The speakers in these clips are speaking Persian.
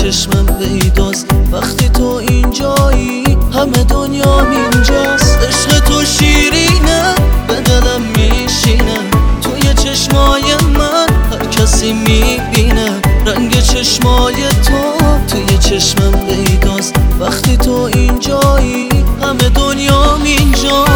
چشمم پیداست وقتی تو اینجایی، همه دنیام اینجاست. عشق تو شیرینه به دلم میشینه، توی چشمای من هر کسی میبینه. رنگ چشمای تو توی چشمم پیداست وقتی تو اینجایی، همه دنیام اینجاست.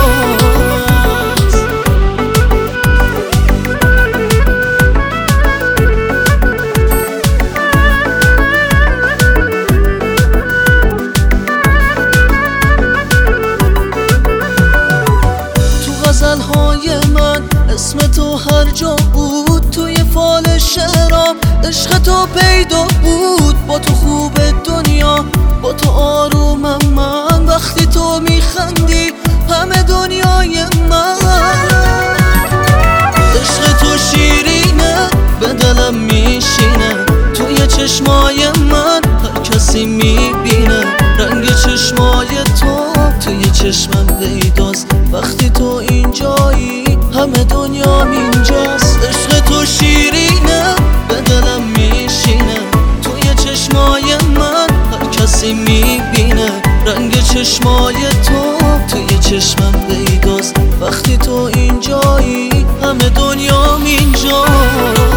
غزلهای من اسم تو هر جا بود، توی فال شعرام عشق تو پیدا بود. با تو خوب دنیا، با تو آرومم من، وقتی تو میخندی همه دنیای من. عشق تو شیرینه به دلم میشینه، توی چشمای من هر کسی میبینه. رنگ چشمای تو توی چشمم پیداست وقتی تو اینجایی، همه دنیام اینجاست. عشق تو شیرینه به دلم میشینه، توی چشمای من هر کسی میبینه. رنگ چشمای تو توی چشمم پیداست وقتی تو اینجایی، همه دنیام اینجاست.